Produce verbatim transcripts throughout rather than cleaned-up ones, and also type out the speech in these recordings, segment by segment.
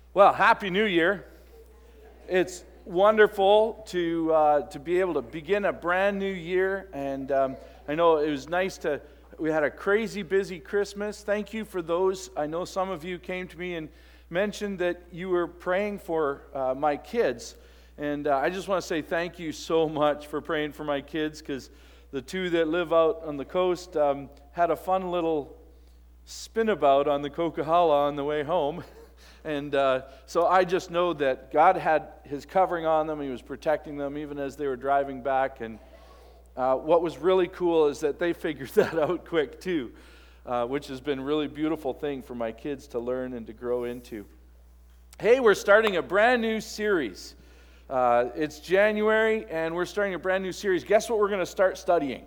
Well, Happy New Year. It's wonderful to uh, to be able to begin a brand new year, and um, I know it was nice to, we had a crazy busy Christmas. Thank you for those. I know some of you came to me and mentioned that you were praying for uh, my kids, and uh, I just want to say thank you so much for praying for my kids, because the two that live out on the coast um, had a fun little spinabout on the Coquihalla on the way home. And uh, so I just know that God had His covering on them. He was protecting them even as they were driving back. And uh, what was really cool is that they figured that out quick too, uh, which has been a really beautiful thing for my kids to learn and to grow into. Hey, we're starting a brand new series. Uh, it's January, and we're starting a brand new series. Guess what we're going to start studying?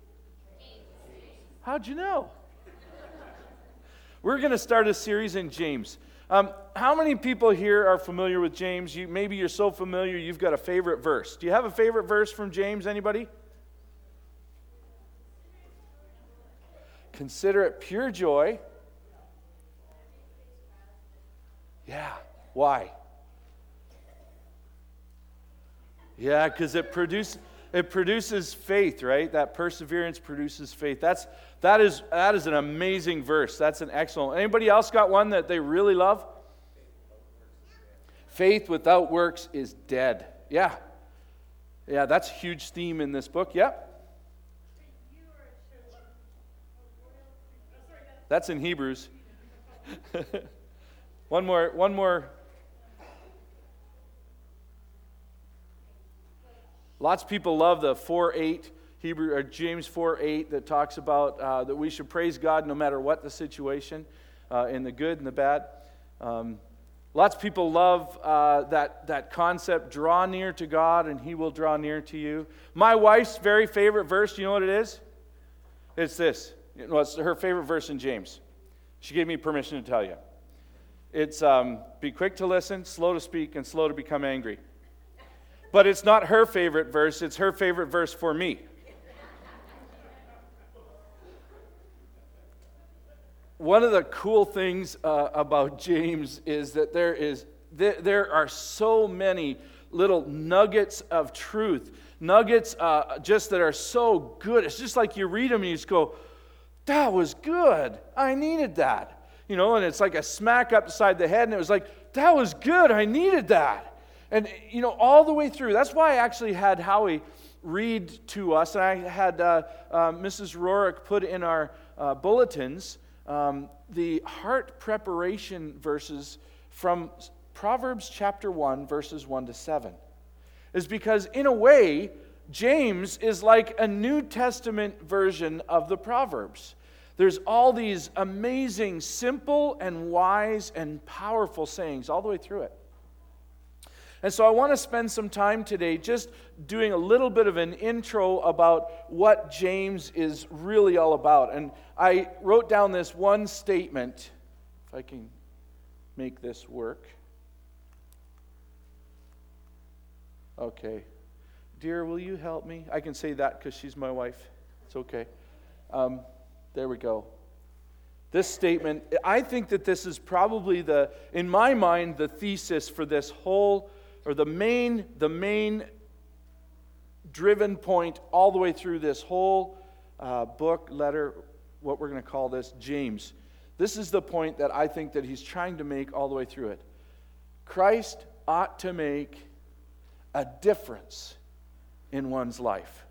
How'd you know? We're going to start a series in James. Um, how many people here are familiar with James? You, maybe you're so familiar you've got a favorite verse. Do you have a favorite verse from James, anybody? Consider it pure joy. Yeah, why? Yeah, because it produces it produces faith, right? That perseverance produces faith. That's that is that is an amazing verse. That's an excellent. Anybody else got one that they really love? Faith without works is dead. Yeah. Yeah, that's a huge theme in this book. Yep. That's in Hebrews. one more, one more. Lots of people love the four eight Hebrew or James four eight that talks about uh, that we should praise God no matter what the situation, uh, in the good and the bad. Um, lots of people love uh, that that concept: draw near to God, and He will draw near to you. My wife's very favorite verse. Do you know what it is? It's this. You know, it's her favorite verse in James. She gave me permission to tell you. It's um, be quick to listen, slow to speak, and slow to become angry. But it's not her favorite verse, it's her favorite verse for me. One of the cool things uh, about James is that there is there, there are so many little nuggets of truth, nuggets uh, just that are so good. It's just like you read them and you just go, that was good. I needed that. You know, and it's like a smack up beside the head, and it was like, that was good. I needed that. And, you know, all the way through. That's why I actually had Howie read to us. And I had uh, uh, Missus Rorick put in our uh, bulletins um, the heart preparation verses from Proverbs chapter one, verses one to seven. Is because, in a way, James is like a New Testament version of the Proverbs. There's all these amazing, simple and wise and powerful sayings all the way through it. And so I want to spend some time today just doing a little bit of an intro about what James is really all about. And I wrote down this one statement, if I can make this work. Okay. Dear, will you help me? I can say that because she's my wife. It's okay. Um, there we go. This statement, I think that this is probably the, in my mind, the thesis for this whole or the main, the main driven point all the way through this whole uh, book, letter, what we're going to call this, James. This is the point that I think that he's trying to make all the way through it. Christ ought to make a difference in one's life.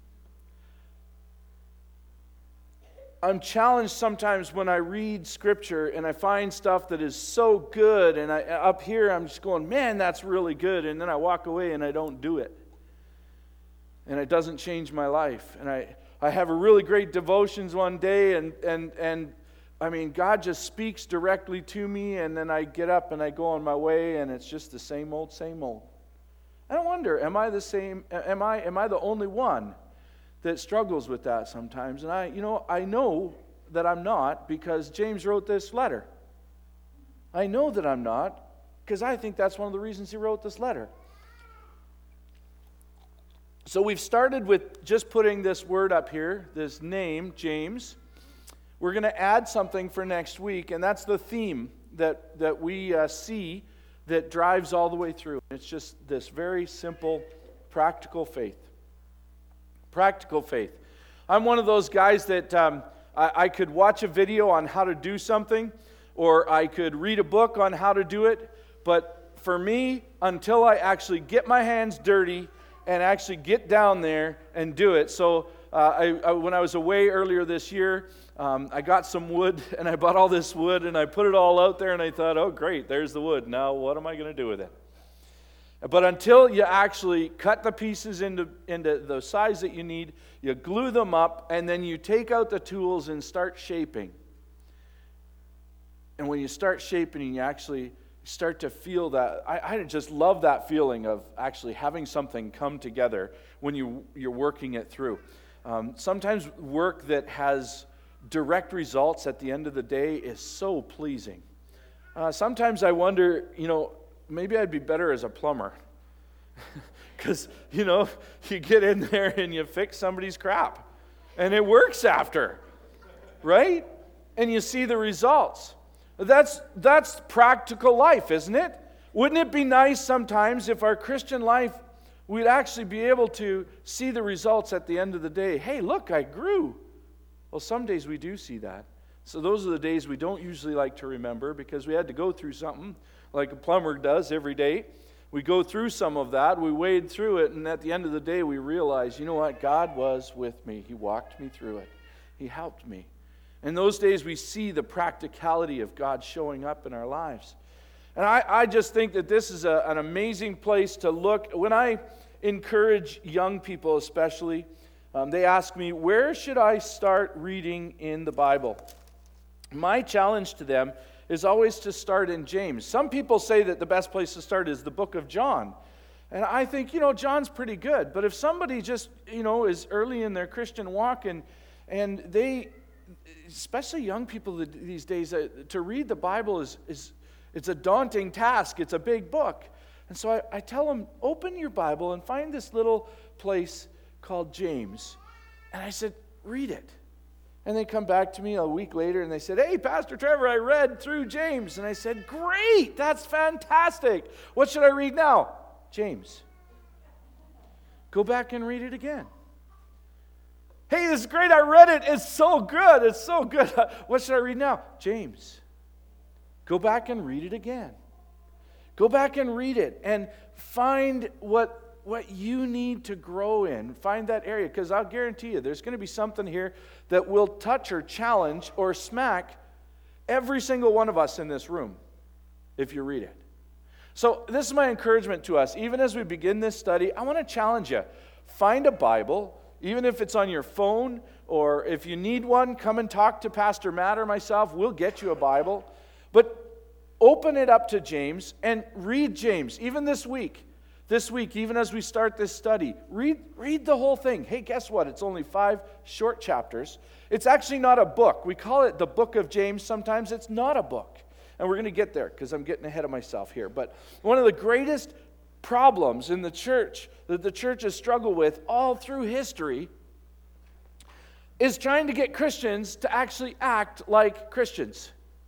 I'm challenged sometimes when I read Scripture and I find stuff that is so good, and I, up here I'm just going, man, that's really good, and then I walk away and I don't do it. And it doesn't change my life. And I, I have a really great devotions one day, and, and, and I mean, God just speaks directly to me, and then I get up and I go on my way, and it's just the same old, same old. I wonder, am I the same, am I, am I the only one that struggles with that sometimes? And I, you know, I know that I'm not, because James wrote this letter. I know that I'm not, because I think that's one of the reasons he wrote this letter. So we've started with just putting this word up here, this name, James. We're going to add something for next week, and that's the theme that, that we uh, see that drives all the way through. It's just this very simple, practical faith. Practical faith. I'm one of those guys that um, I, I could watch a video on how to do something, or I could read a book on how to do it, but for me, until I actually get my hands dirty and actually get down there and do it. So uh, I, I, when I was away earlier this year, um, I got some wood, and I bought all this wood, and I put it all out there, and I thought, oh, great, there's the wood. Now what am I going to do with it? But until you actually cut the pieces into, into the size that you need, you glue them up, and then you take out the tools and start shaping. And when you start shaping, you actually start to feel that. I, I just love that feeling of actually having something come together when you, you're working it through. Um, sometimes work that has direct results at the end of the day is so pleasing. Uh, sometimes I wonder, you know, maybe I'd be better as a plumber. Because, you know, you get in there and you fix somebody's crap. And it works after. Right? And you see the results. That's, that's practical life, isn't it? Wouldn't it be nice sometimes if our Christian life, we'd actually be able to see the results at the end of the day? Hey, look, I grew. Well, some days we do see that. So those are the days we don't usually like to remember because we had to go through something like a plumber does every day. We go through some of that, we wade through it, and at the end of the day we realize, you know what, God was with me. He walked me through it. He helped me. In those days we see the practicality of God showing up in our lives. And I, I just think that this is a, an amazing place to look. When I encourage young people especially, um, they ask me, where should I start reading in the Bible? My challenge to them is always to start in James. Some people say that the best place to start is the book of John. And I think, you know, John's pretty good. But if somebody just, you know, is early in their Christian walk and, and they, especially young people these days, uh, to read the Bible is, is it's a daunting task. It's a big book. And so I, I tell them, open your Bible and find this little place called James. And I said, read it. And they come back to me a week later and they said, hey, Pastor Trevor, I read through James. And I said, great, that's fantastic. What should I read now? James. Go back and read it again. Hey, this is great, I read it. It's so good, it's so good. What should I read now? James. Go back and read it again. Go back and read it and find what what you need to grow in. Find that area, because I'll guarantee you there's going to be something here that will touch or challenge or smack every single one of us in this room if you read it. So this is my encouragement to us. Even as we begin this study, I want to challenge you. Find a Bible, even if it's on your phone, or if you need one, come and talk to Pastor Matt or myself. We'll get you a Bible. But open it up to James and read James, even this week. This week, even as we start this study, read, read the whole thing. Hey, guess what? It's only five short chapters. It's actually not a book. We call it the book of James. Sometimes it's not a book. And we're going to get there because I'm getting ahead of myself here. But one of the greatest problems in the church that the church has struggled with all through history is trying to get Christians to actually act like Christians.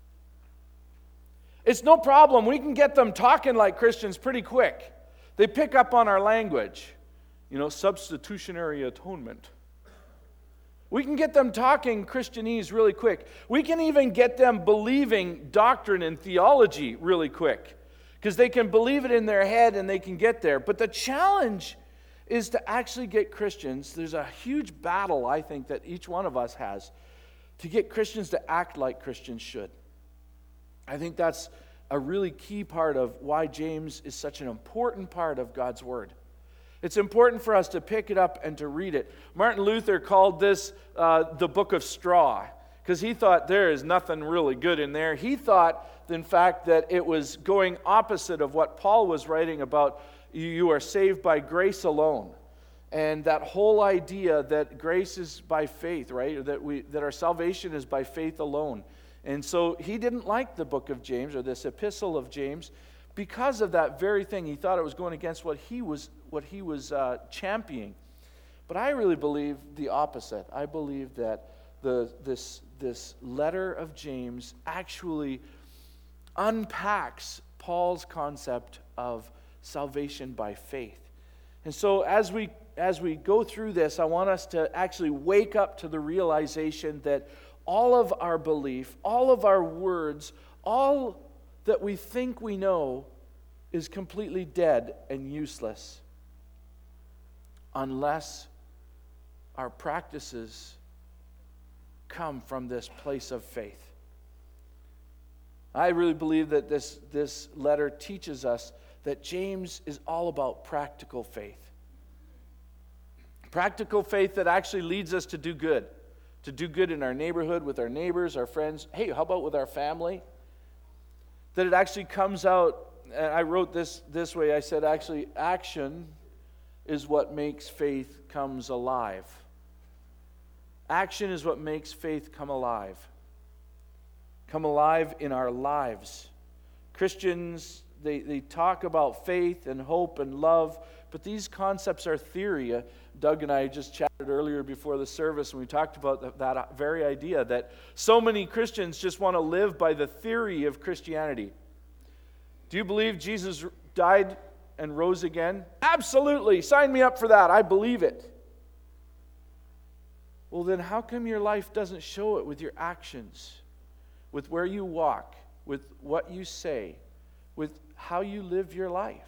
It's no problem. We can get them talking like Christians pretty quick. They pick up on our language, you know, substitutionary atonement. We can get them talking Christianese really quick. We can even get them believing doctrine and theology really quick because they can believe it in their head and they can get there. But the challenge is to actually get Christians. There's a huge battle, I think, that each one of us has to get Christians to act like Christians should. I think that's a really key part of why James is such an important part of God's Word. It's important for us to pick it up and to read it. Martin Luther called this uh, the book of straw because he thought there is nothing really good in there. He thought, in fact, that it was going opposite of what Paul was writing about, you are saved by grace alone. And that whole idea that grace is by faith, right? Or that we that our salvation is by faith alone. And so he didn't like the book of James or this epistle of James because of that very thing. He thought it was going against what he was what he was uh, championing. But I really believe the opposite. I believe that the this this letter of James actually unpacks Paul's concept of salvation by faith. And so as we as we go through this, I want us to actually wake up to the realization that all of our belief, all of our words, all that we think we know is completely dead and useless unless our practices come from this place of faith. I really believe that this, this letter teaches us that James is all about practical faith. Practical faith that actually leads us to do good. To do good in our neighborhood, with our neighbors, our friends. Hey, how about with our family? That it actually comes out, and I wrote this this way, I said actually action is what makes faith comes alive. Action is what makes faith come alive. Come alive in our lives. Christians, they, they talk about faith and hope and love, but these concepts are theory. Uh, Doug and I just chatted earlier before the service, and we talked about that, that very idea that so many Christians just want to live by the theory of Christianity. Do you believe Jesus died and rose again? Absolutely. Sign me up for that. I believe it. Well, then how come your life doesn't show it with your actions, with where you walk, with what you say, with how you live your life?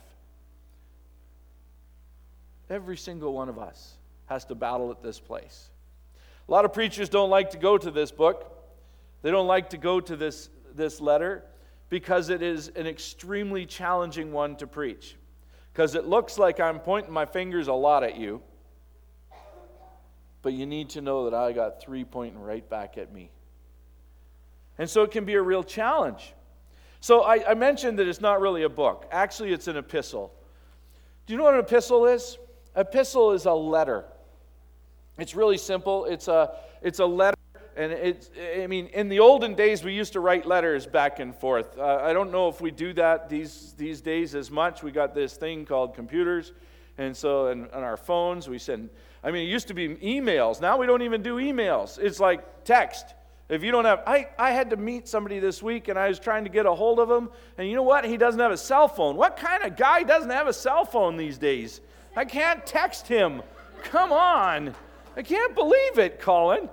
Every single one of us has to battle at this place. A lot of preachers don't like to go to this book. They don't like to go to this, this letter because it is an extremely challenging one to preach. Because it looks like I'm pointing my fingers a lot at you. But you need to know that I got three pointing right back at me. And so it can be a real challenge. So I, I mentioned that it's not really a book. Actually, it's an epistle. Do you know what an epistle is? Epistle is a letter. It's really simple. It's a it's a letter, and it's. I mean, in the olden days, we used to write letters back and forth. Uh, I don't know if we do that these these days as much. We got this thing called computers, and so and on our phones we send. I mean, it used to be emails. Now we don't even do emails. It's like text. If you don't have, I, I had to meet somebody this week, and I was trying to get a hold of him, and you know what? He doesn't have a cell phone. What kind of guy doesn't have a cell phone these days? I can't text him. Come on. I can't believe it, Colin.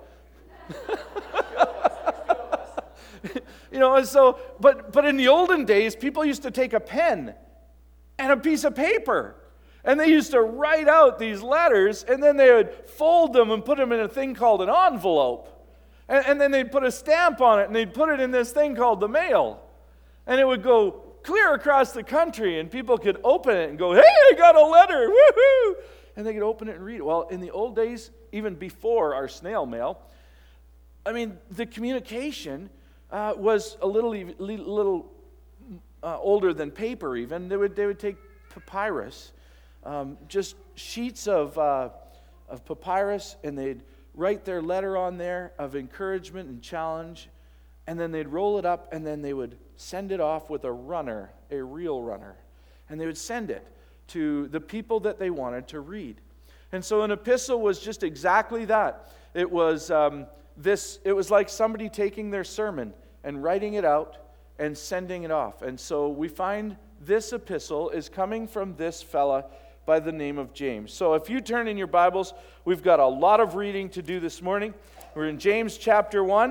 You know, and so, but, but in the olden days, people used to take a pen and a piece of paper, and they used to write out these letters, and then they would fold them and put them in a thing called an envelope. And, and then they'd put a stamp on it, and they'd put it in this thing called the mail. And it would go clear across the country, and people could open it and go, hey, I got a letter, woohoo! And they could open it and read it. Well, in the old days, even before our snail mail, I mean, the communication uh, was a little little uh, older than paper even. They would, they would take papyrus, um, just sheets of, uh, of papyrus, and they'd write their letter on there of encouragement and challenge, and then they'd roll it up, and then they would send it off with a runner, a real runner. And they would send it to the people that they wanted to read. And so an epistle was just exactly that. It was um, this. It was like somebody taking their sermon and writing it out and sending it off. And so we find this epistle is coming from this fella by the name of James. So if you turn in your Bibles, we've got a lot of reading to do this morning. We're in James chapter one.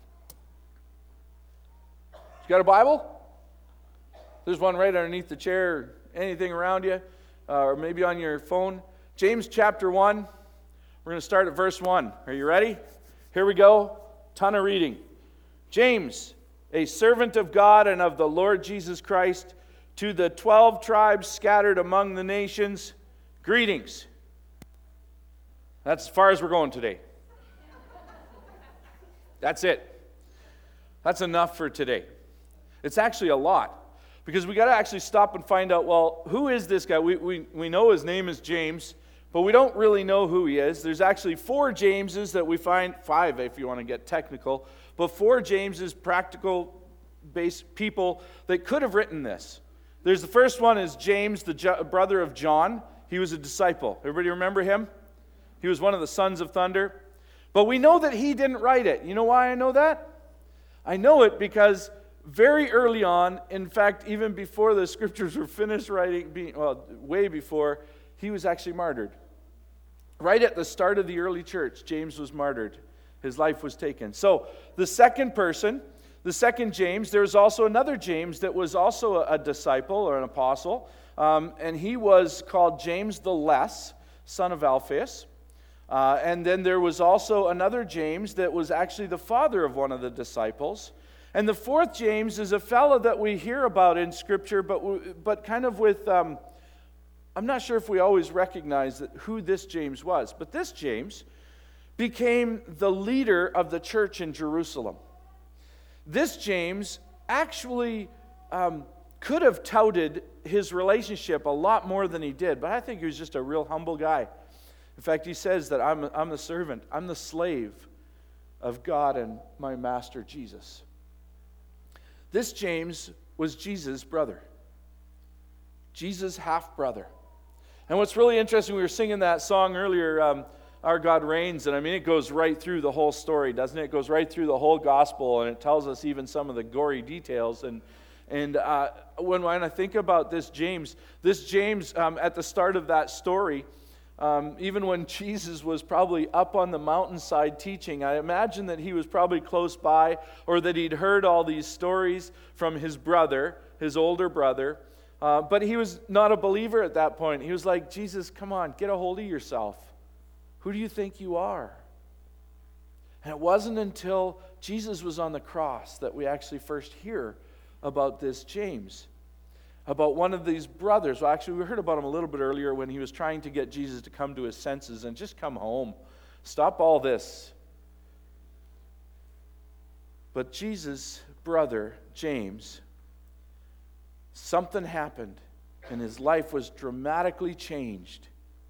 You got a Bible? There's one right underneath the chair, or anything around you, uh, or maybe on your phone. James chapter one. We're going to start at verse one. Are you ready? Here we go. Ton of reading. James, a servant of God and of the Lord Jesus Christ, to the twelve tribes scattered among the nations, greetings. That's as far as we're going today. That's it. That's enough for today. It's actually a lot, because we got to actually stop and find out, well, who is this guy? We, we, we know his name is James, but we don't really know who he is. There's actually four Jameses that we find, five if you want to get technical, but four Jameses, practical-based people that could have written this. There's the first one is James, the jo- brother of John. He was a disciple. Everybody remember him? He was one of the sons of thunder. But we know that he didn't write it. You know why I know that? I know it because very early on, in fact, even before the scriptures were finished writing, being, well, way before, he was actually martyred. Right at the start of the early church, James was martyred. His life was taken. So the second person, the second James, there's also another James that was also a, a disciple or an apostle, um, and he was called James the Less, son of Alphaeus. Uh, and then there was also another James that was actually the father of one of the disciples. And the fourth James is a fellow that we hear about in Scripture, but but kind of with, um, I'm not sure if we always recognize that who this James was. But this James became the leader of the church in Jerusalem. This James actually um, could have touted his relationship a lot more than he did, but I think he was just a real humble guy. In fact, he says that I'm, I'm the servant, I'm the slave of God and my master Jesus. This James was Jesus' brother, Jesus' half-brother. And what's really interesting, we were singing that song earlier, um, Our God Reigns, and I mean, it goes right through the whole story, doesn't it? It goes right through the whole gospel, and it tells us even some of the gory details. And and uh, when, when I think about this James, this James, um, at the start of that story, um, even when Jesus was probably up on the mountainside teaching, I imagine that he was probably close by, or that he'd heard all these stories from his brother, his older brother, uh, but he was not a believer at that point. He was like, Jesus, come on, get a hold of yourself. Who do you think you are? And it wasn't until Jesus was on the cross that we actually first hear about this James, about one of these brothers. Well, actually, we heard about him a little bit earlier when he was trying to get Jesus to come to his senses and just come home. Stop all this. But Jesus' brother, James, something happened, and his life was dramatically changed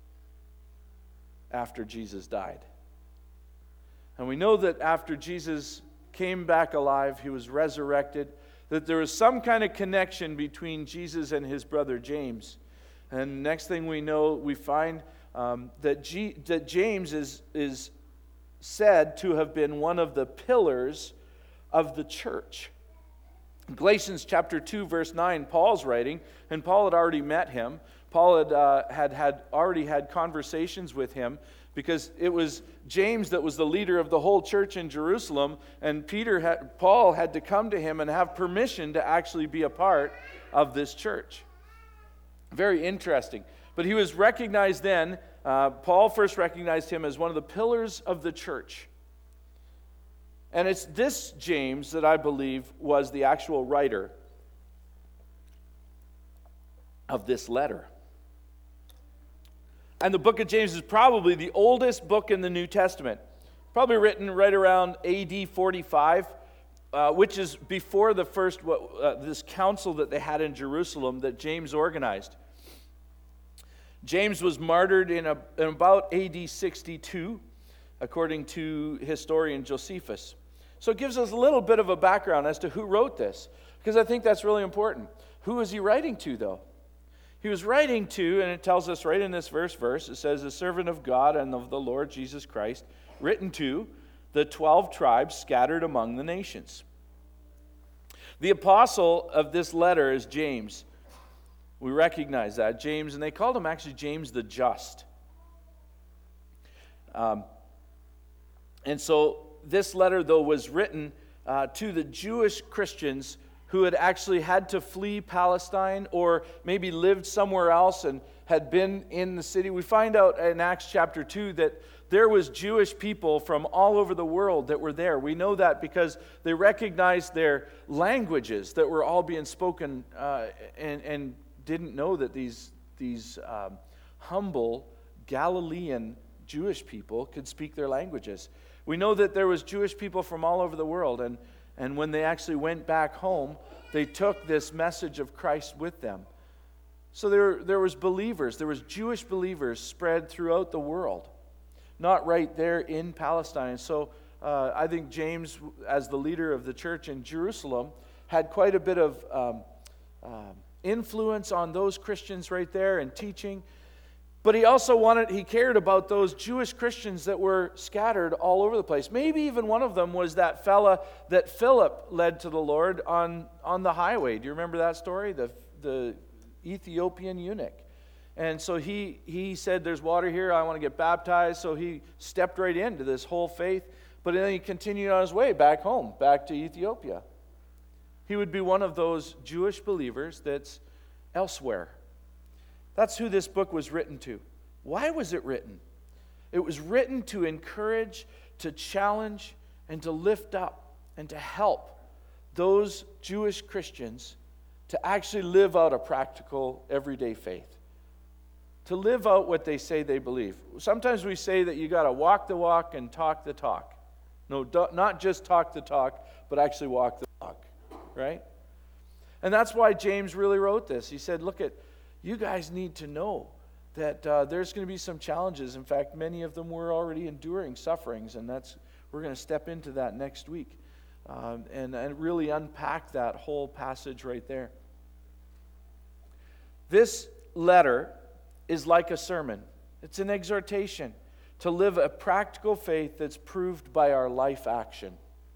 after Jesus died. And we know that after Jesus came back alive, he was resurrected, that there was some kind of connection between Jesus and his brother James. And next thing we know, we find um, that, G- that James is, is said to have been one of the pillars of the church. In Galatians chapter two, verse nine, Paul's writing, and Paul had already met him. Paul had, uh, had, had already had conversations with him, because it was James that was the leader of the whole church in Jerusalem, and Peter had, Paul had to come to him and have permission to actually be a part of this church. Very interesting. But he was recognized then, uh, Paul first recognized him as one of the pillars of the church. And it's this James that I believe was the actual writer of this letter. And the book of James is probably the oldest book in the New Testament. Probably written right around A D forty-five, uh, which is before the first, uh, this council that they had in Jerusalem that James organized. James was martyred in, a, in about A D sixty-two, according to historian Josephus. So it gives us a little bit of a background as to who wrote this, because I think that's really important. Who is he writing to, though? He was writing to, and it tells us right in this verse, verse, it says, the servant of God and of the Lord Jesus Christ, written to the twelve tribes scattered among the nations. The apostle of this letter is James. We recognize that, James, and they called him actually James the Just. Um, and so this letter, though, was written uh, to the Jewish Christians who had actually had to flee Palestine or maybe lived somewhere else and had been in the city. We find out in Acts chapter two that there was Jewish people from all over the world that were there. We know that because they recognized their languages that were all being spoken uh, and, and didn't know that these, these um, humble Galilean Jewish people could speak their languages. We know that there was Jewish people from all over the world, and And when they actually went back home, they took this message of Christ with them. So there, there was believers, there was Jewish believers spread throughout the world, not right there in Palestine. So uh, I think James, as the leader of the church in Jerusalem, had quite a bit of um, uh, influence on those Christians right there and teaching. But he also wanted, he cared about those Jewish Christians that were scattered all over the place. Maybe even one of them was that fella that Philip led to the Lord on, on the highway. Do you remember that story? The, the Ethiopian eunuch. And so he, he said, there's water here, I want to get baptized. So he stepped right into this whole faith. But then he continued on his way back home, back to Ethiopia. He would be one of those Jewish believers that's elsewhere. That's who this book was written to. Why was it written? It was written to encourage, to challenge, and to lift up, and to help those Jewish Christians to actually live out a practical, everyday faith. To live out what they say they believe. Sometimes we say that you got to walk the walk and talk the talk. No, not just talk the talk, but actually walk the walk, right? And that's why James really wrote this. He said, look at, you guys need to know that uh, there's going to be some challenges. In fact, many of them were already enduring sufferings, and that's we're going to step into that next week um, and, and really unpack that whole passage right there. This letter is like a sermon. It's an exhortation to live a practical faith that's proved by our life action.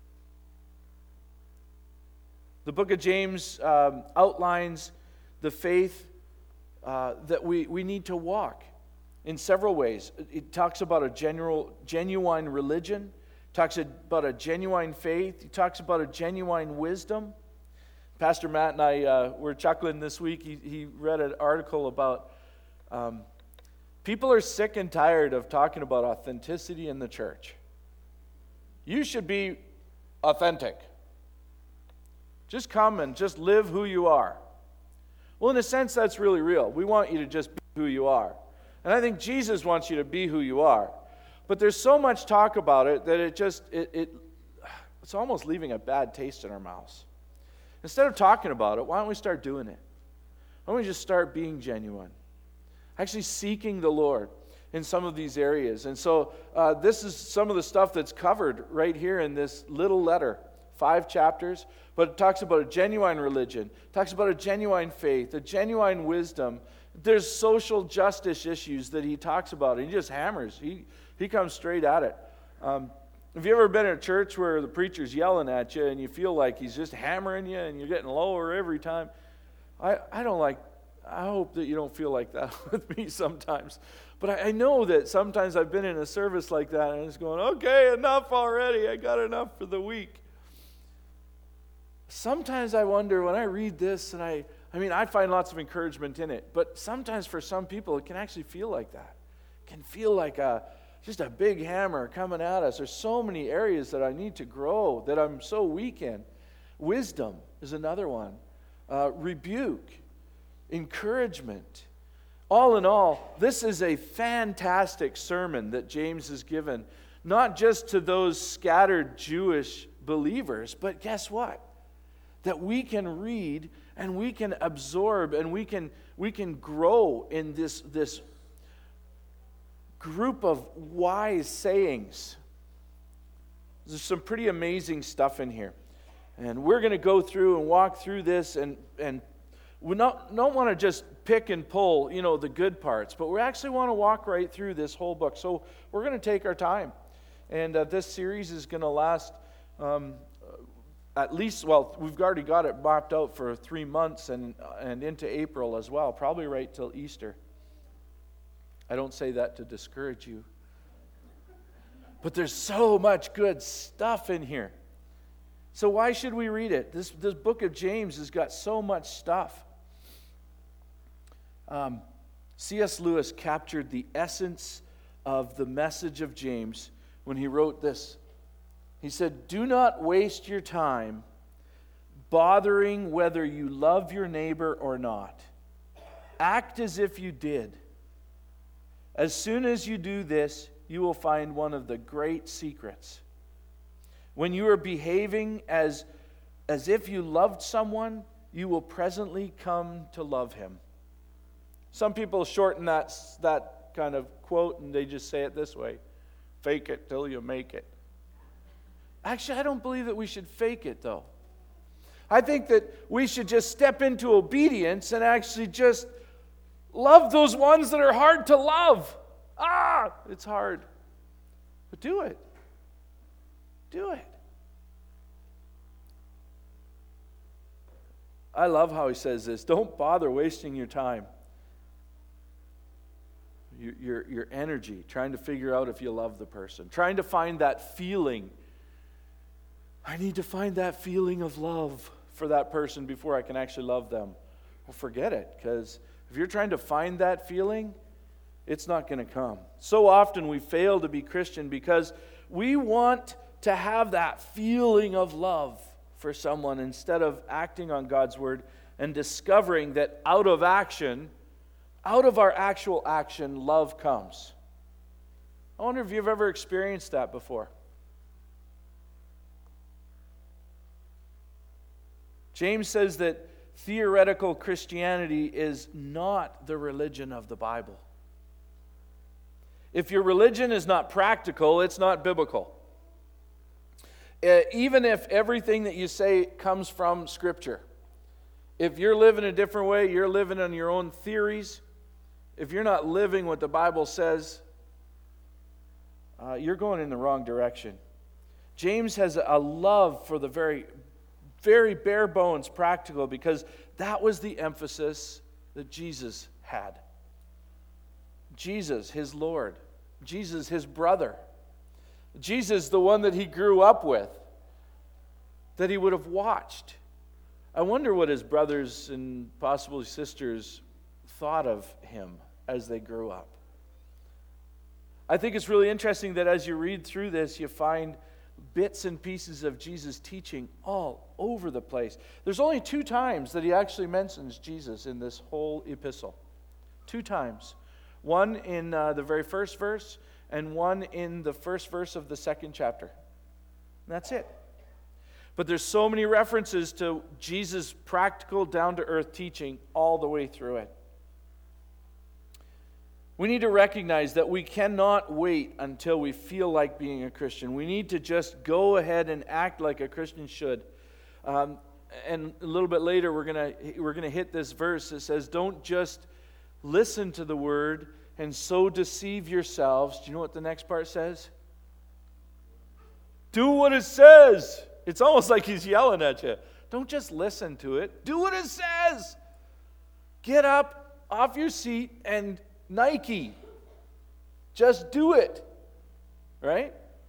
The book of James um, outlines the faith uh, that we, we need to walk in several ways. It talks about a general, genuine religion. It talks about a genuine faith. It talks about a genuine wisdom. Pastor Matt and I uh, were chuckling this week. He, he read an article about um, people are sick and tired of talking about authenticity in the church. You should be authentic. Just come and just live who you are. Well, in a sense, that's really real. We want you to just be who you are. And I think Jesus wants you to be who you are. But there's so much talk about it that it just, it, it it's almost leaving a bad taste in our mouths. Instead of talking about it, why don't we start doing it? Why don't we just start being genuine? Actually seeking the Lord in some of these areas. And so uh, this is some of the stuff that's covered right here in this little letter. Five chapters, but it talks about a genuine religion, it talks about a genuine faith, a genuine wisdom. There's social justice issues that he talks about, and he just hammers. He he comes straight at it. Um, have you ever been in a church where the preacher's yelling at you and you feel like he's just hammering you and you're getting lower every time? I, I don't like, I hope that you don't feel like that with me sometimes. But I, I know that sometimes I've been in a service like that and it's going, okay, enough already. I got enough for the week. Sometimes I wonder when I read this, and I, I mean, I find lots of encouragement in it, but sometimes for some people it can actually feel like that. It can feel like a, just a big hammer coming at us. There's so many areas that I need to grow, that I'm so weak in. Wisdom is another one. Uh, rebuke, encouragement. All in all, this is a fantastic sermon that James has given, not just to those scattered Jewish believers, but guess what? That we can read and we can absorb and we can we can grow in this, this group of wise sayings. There's some pretty amazing stuff in here. And we're going to go through and walk through this, and, and we not, don't want to just pick and pull, you know, the good parts, but we actually want to walk right through this whole book. So we're going to take our time. And uh, this series is going to last um, at least, well, we've already got it mapped out for three months and and into April as well, probably right till Easter. I don't say that to discourage you. But there's so much good stuff in here. So why should we read it? This, this book of James has got so much stuff. Um, C S Lewis captured the essence of the message of James when he wrote this. He said, "Do not waste your time bothering whether you love your neighbor or not. Act as if you did. As soon as you do this, you will find one of the great secrets. When you are behaving as, as if you loved someone, you will presently come to love him." Some people shorten that, that kind of quote and they just say it this way: fake it till you make it. Actually, I don't believe that we should fake it, though. I think that we should just step into obedience and actually just Love those ones that are hard to love. Ah, it's hard. But do it. Do it. I love how he says this. Don't bother wasting your time, your, your, your energy, trying to figure out if you love the person, trying to find that feeling. I need to find that feeling of love for that person before I can actually love them. Well, forget it, because if you're trying to find that feeling, it's not going to come. So often we fail to be Christian because we want to have that feeling of love for someone instead of acting on God's word and discovering that out of action, out of our actual action, love comes. I wonder if you've ever experienced that before. James says that theoretical Christianity is not the religion of the Bible. If your religion is not practical, it's not biblical. Uh, even if everything that you say comes from Scripture. If you're living a different way, you're living on your own theories. If you're not living what the Bible says, uh, you're going in the wrong direction. James has a love for the very, very bare bones practical because that was the emphasis that Jesus had. Jesus, his Lord. Jesus, his brother. Jesus, the one that he grew up with, that he would have watched. I wonder what his brothers and possibly sisters thought of him as they grew up. I think it's really interesting that as you read through this, you find bits and pieces of Jesus' teaching all over the place. There's only two times that he actually mentions Jesus in this whole epistle. Two times. One in uh, the very first verse, and one in the first verse of the second chapter. And that's it. But there's so many references to Jesus' practical, down-to-earth teaching all the way through it. We need to recognize that we cannot wait until we feel like being a Christian. We need to just go ahead and act like a Christian should. Um, and a little bit later, we're gonna we're gonna hit this verse that says, "Don't just listen to the word and so deceive yourselves." Do you know what the next part says? Do what it says. It's almost like he's yelling at you. Don't just listen to it. Do what it says. Get up off your seat and Nike. Just do it. Right?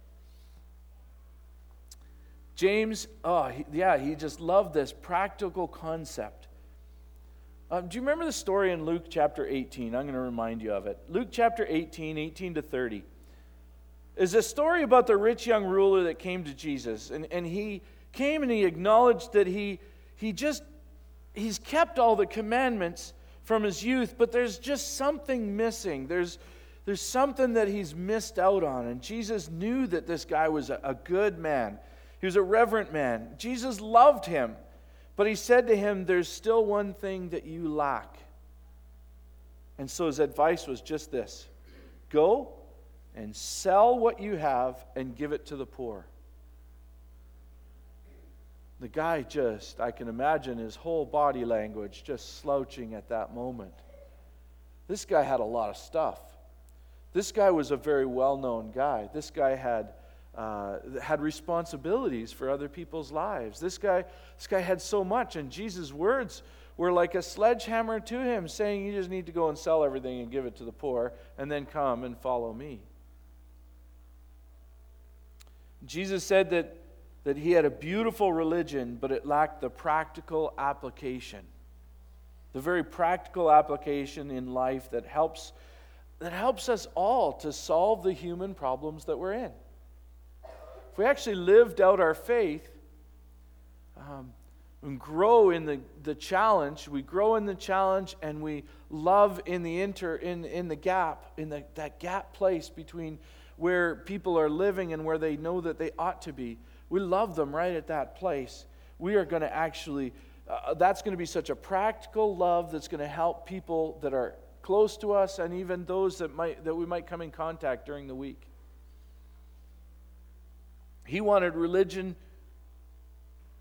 James, oh, he, yeah, he just loved this practical concept. Um, do you remember the story in Luke chapter eighteen? I'm going to remind you of it. Luke chapter eighteen, eighteen to thirty. Is a story about the rich young ruler that came to Jesus. And, and he came and he acknowledged that he, he just, he's kept all the commandments from his youth, but there's just something missing. There's, there's something that he's missed out on. And Jesus knew that this guy was a, a good man. He was a reverent man. Jesus loved him. But he said to him, there's still one thing that you lack. And so his advice was just this. Go and sell what you have and give it to the poor. The guy just, I can imagine his whole body language just slouching at that moment. This guy had a lot of stuff. This guy was a very well-known guy. This guy had uh, had responsibilities for other people's lives. This guy, this guy had so much, and Jesus' words were like a sledgehammer to him, saying, you just need to go and sell everything and give it to the poor, and then come and follow me. Jesus said that, that he had a beautiful religion, but it lacked the practical application. The very practical application in life that helps, that helps us all to solve the human problems that we're in. If we actually lived out our faith um, and grow in the, the challenge, we grow in the challenge and we love in the inter in, in the gap, in the, that gap place between where people are living and where they know that they ought to be. We love them right at that place. We are going to actually, uh, that's going to be such a practical love that's going to help people that are close to us and even those that might that we might come in contact during the week. He wanted religion,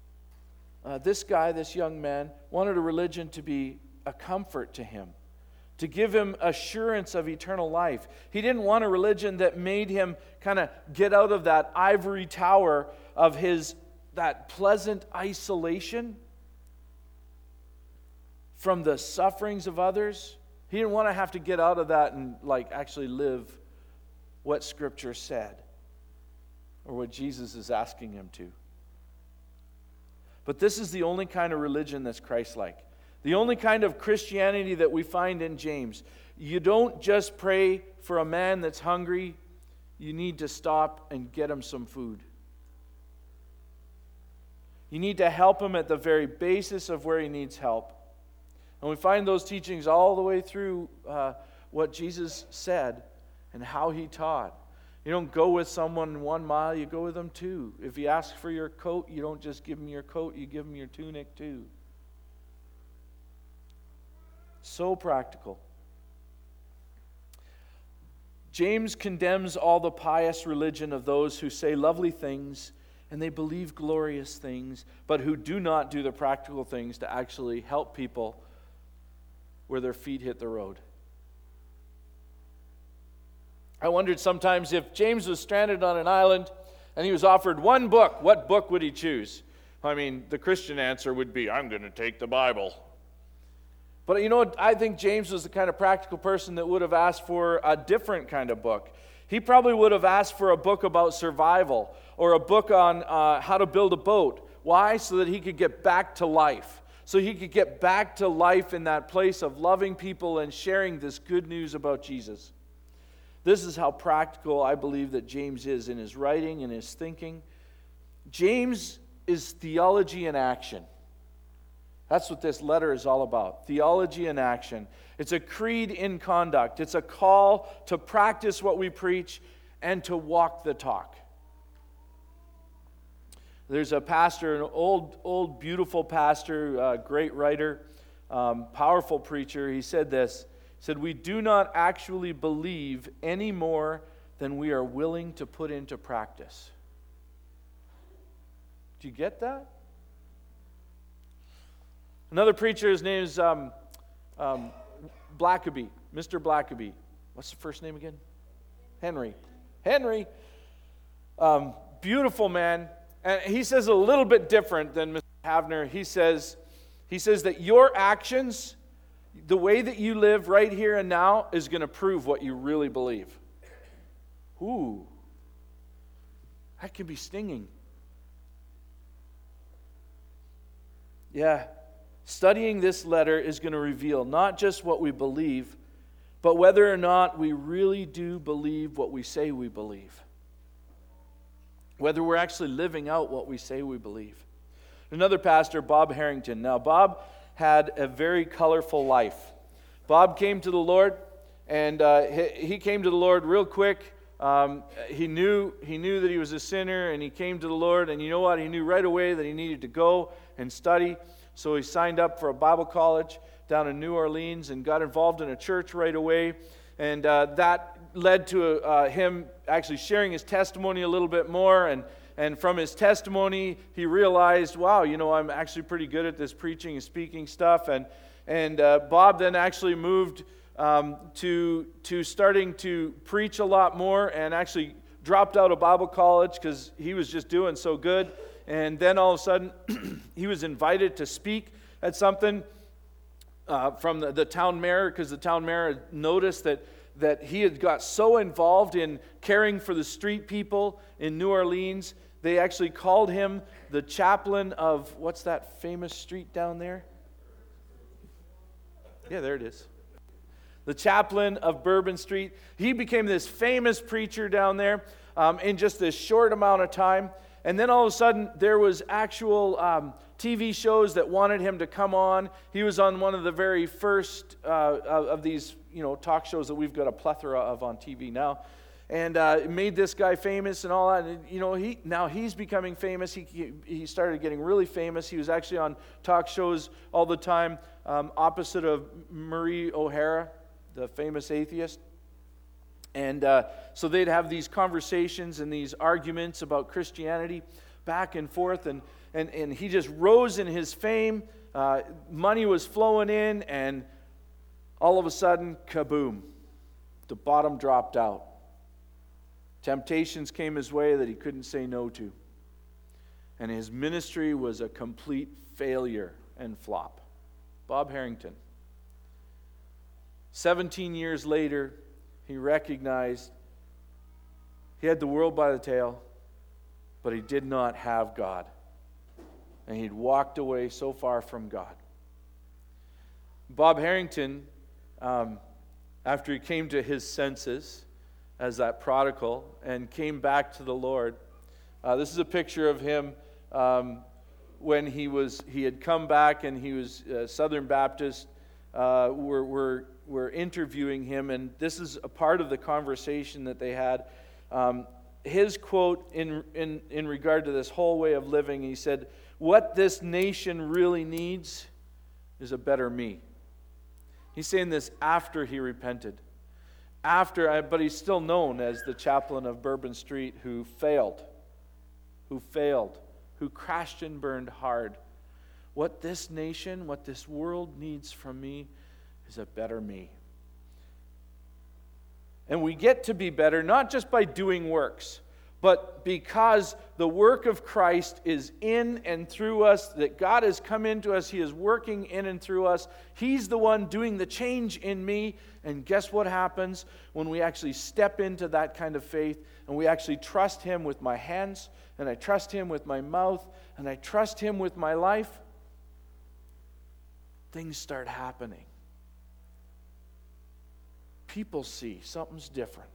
uh, this guy, this young man, wanted a religion to be a comfort to him, to give him assurance of eternal life. He didn't want a religion that made him kind of get out of that ivory tower of his, that pleasant isolation from the sufferings of others. He didn't want to have to get out of that and like actually live what Scripture said or what Jesus is asking him to. But this is the only kind of religion that's Christ-like. The only kind of Christianity that we find in James. You don't just pray for a man that's hungry. You need to stop and get him some food. You need to help him at the very basis of where he needs help. And we find those teachings all the way through uh, what Jesus said and how he taught. You don't go with someone one mile, you go with them two. If he asks for your coat, you don't just give him your coat, you give him your tunic too. So practical. James condemns all the pious religion of those who say lovely things and they believe glorious things, but who do not do the practical things to actually help people where their feet hit the road. I wondered sometimes if James was stranded on an island and he was offered one book, what book would he choose? I mean, the Christian answer would be, I'm going to take the Bible. But you know what? I think James was the kind of practical person that would have asked for a different kind of book. He probably would have asked for a book about survival or a book on uh, how to build a boat. Why? So that he could get back to life. So he could get back to life in that place of loving people and sharing this good news about Jesus. This is how practical I believe that James is in his writing and his thinking. James is theology in action. That's what this letter is all about. Theology in action. It's a creed in conduct. It's a call to practice what we preach and to walk the talk. There's a pastor, an old, old, beautiful pastor, uh, great writer, um, powerful preacher. He said this. He said, we do not actually believe any more than we are willing to put into practice. Do you get that? Another preacher, his name is um, um, Blackaby, Mister Blackaby. What's the first name again? Henry. Henry. Um, beautiful man. And he says a little bit different than Mister Havner. He says, he says that your actions, the way that you live right here and now, is going to prove what you really believe. Ooh. That can be stinging. Yeah. Studying this letter is going to reveal not just what we believe, but whether or not we really do believe what we say we believe. Whether we're actually living out what we say we believe. Another pastor, Bob Harrington. Now, Bob had a very colorful life. Bob came to the Lord, and uh, he, he came to the Lord real quick. Um, he knew he knew that he was a sinner, and he came to the Lord, and you know what? He knew right away that he needed to go and study. So he signed up for a Bible college down in New Orleans and got involved in a church right away. And uh, that led to uh, him actually sharing his testimony a little bit more. And, and from his testimony, he realized, wow, you know, I'm actually pretty good at this preaching and speaking stuff. And, and uh, Bob then actually moved um, to, to starting to preach a lot more and actually dropped out of Bible college because he was just doing so good. And then all of a sudden, he was invited to speak at something uh, from the, the town mayor, because the town mayor noticed that, that he had got so involved in caring for the street people in New Orleans, they actually called him the chaplain of, what's that famous street down there? Yeah, there it is. The chaplain of Bourbon Street. He became this famous preacher down there um, in just this short amount of time. And then all of a sudden, there was actual um, T V shows that wanted him to come on. He was on one of the very first uh, of these, you know, talk shows that we've got a plethora of on T V now, and uh, it made this guy famous and all that. And, you know, he now he's becoming famous. He he started getting really famous. He was actually on talk shows all the time, um, opposite of Marie O'Hara, the famous atheist. And uh, so they'd have these conversations and these arguments about Christianity back and forth. And, and, and he just rose in his fame. Uh, money was flowing in. And all of a sudden, kaboom, the bottom dropped out. Temptations came his way that he couldn't say no to. And his ministry was a complete failure and flop. Bob Harrington. Seventeen years later, he recognized he had the world by the tail, but he did not have God. And he'd walked away so far from God. Bob Harrington, um, after he came to his senses as that prodigal and came back to the Lord, uh, this is a picture of him um, when he was he had come back, and he was uh, Southern Baptist. Uh, were, were, were interviewing him, and this is a part of the conversation that they had. Um, his quote in, in, in regard to this whole way of living, he said, "What this nation really needs is a better me." He's saying this after he repented. After, but he's still known as the chaplain of Bourbon Street who failed, who failed, who crashed and burned hard. What this nation, what this world needs from me is a better me. And we get to be better not just by doing works, but because the work of Christ is in and through us, that God has come into us, He is working in and through us. He's the one doing the change in me. And guess what happens when we actually step into that kind of faith and we actually trust Him with my hands, and I trust Him with my mouth, and I trust Him with my life? Things start happening. People see something's different.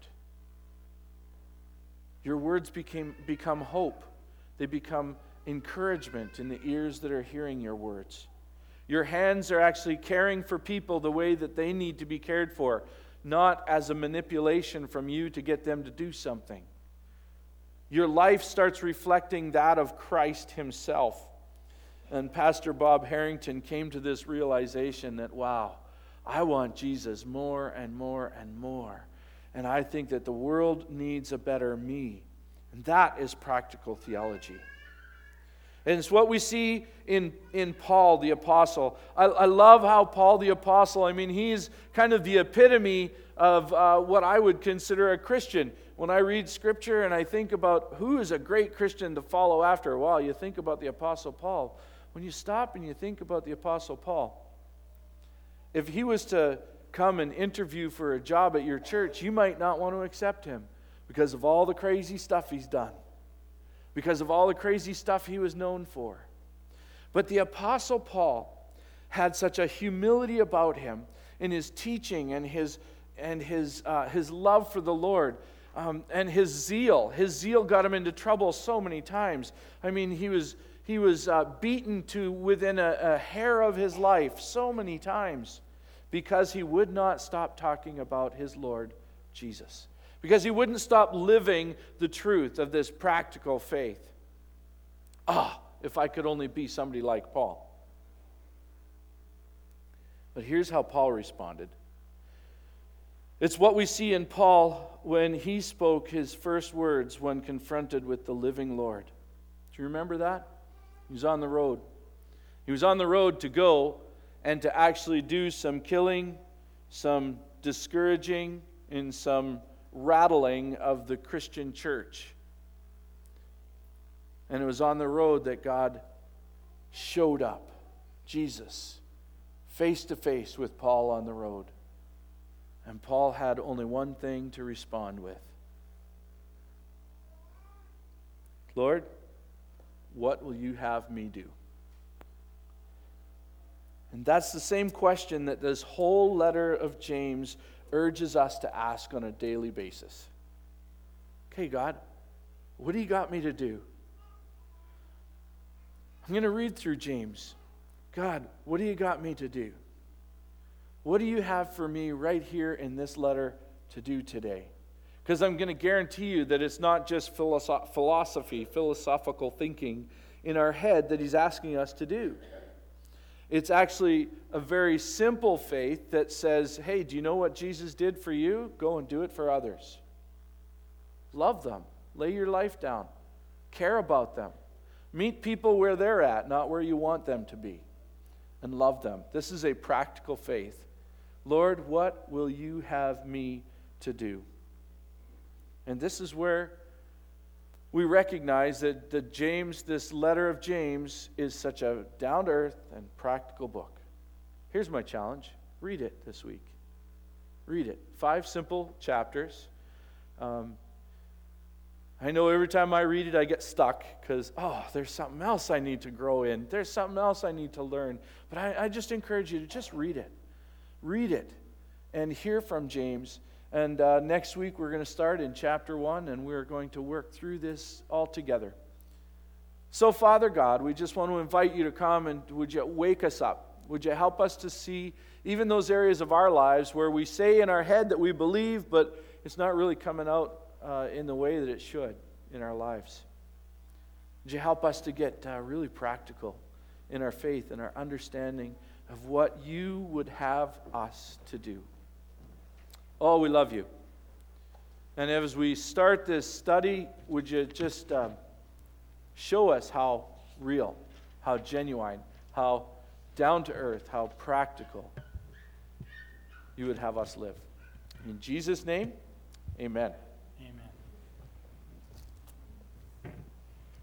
Your words became, become hope. They become encouragement in the ears that are hearing your words. Your hands are actually caring for people the way that they need to be cared for, not as a manipulation from you to get them to do something. Your life starts reflecting that of Christ Himself. And Pastor Bob Harrington came to this realization that, wow, I want Jesus more and more and more. And I think that the world needs a better me. And that is practical theology. And it's what we see in, in Paul the Apostle. I, I love how Paul the Apostle, I mean, he's kind of the epitome of uh, what I would consider a Christian. When I read Scripture and I think about who is a great Christian to follow after, well, you think about the Apostle Paul. When you stop and you think about the Apostle Paul, if he was to come and interview for a job at your church, you might not want to accept him because of all the crazy stuff he's done, because of all the crazy stuff he was known for. But the Apostle Paul had such a humility about him in his teaching and his and his uh, his love for the Lord, um, and his zeal. His zeal got him into trouble so many times. I mean, he was he was uh, beaten to within a, a hair of his life so many times, because he would not stop talking about his Lord Jesus. Because he wouldn't stop living the truth of this practical faith. Ah, if I could only be somebody like Paul. But here's how Paul responded. It's what we see in Paul when he spoke his first words when confronted with the living Lord. Do you remember that? He was on the road. He was on the road to go and to actually do some killing, some discouraging, and some rattling of the Christian church. And it was on the road that God showed up, Jesus, face to face with Paul on the road. And Paul had only one thing to respond with. Lord, what will you have me do? And that's the same question that this whole letter of James urges us to ask on a daily basis. Okay, God, what do you got me to do? I'm going to read through James. God, what do you got me to do? What do you have for me right here in this letter to do today? Because I'm going to guarantee you that it's not just philosoph- philosophy, philosophical thinking in our head that he's asking us to do. It's actually a very simple faith that says, hey, do you know what Jesus did for you? Go and do it for others. Love them. Lay your life down. Care about them. Meet people where they're at, not where you want them to be. And love them. This is a practical faith. Lord, what will you have me to do? And this is where we recognize that the James, this letter of James, is such a down-to-earth and practical book. Here's my challenge. Read it this week. Read it. Five simple chapters. Um, I know every time I read it, I get stuck because, oh, there's something else I need to grow in. There's something else I need to learn. But I, I just encourage you to just read it. Read it and hear from James. And uh, next week, we're going to start in chapter one, and we're going to work through this all together. So, Father God, we just want to invite you to come, and would you wake us up? Would you help us to see even those areas of our lives where we say in our head that we believe, but it's not really coming out uh, in the way that it should in our lives? Would you help us to get uh, really practical in our faith and our understanding of what you would have us to do? Oh, we love you. And as we start this study, would you just um, show us how real, how genuine, how down to earth, how practical you would have us live. In Jesus' name, amen.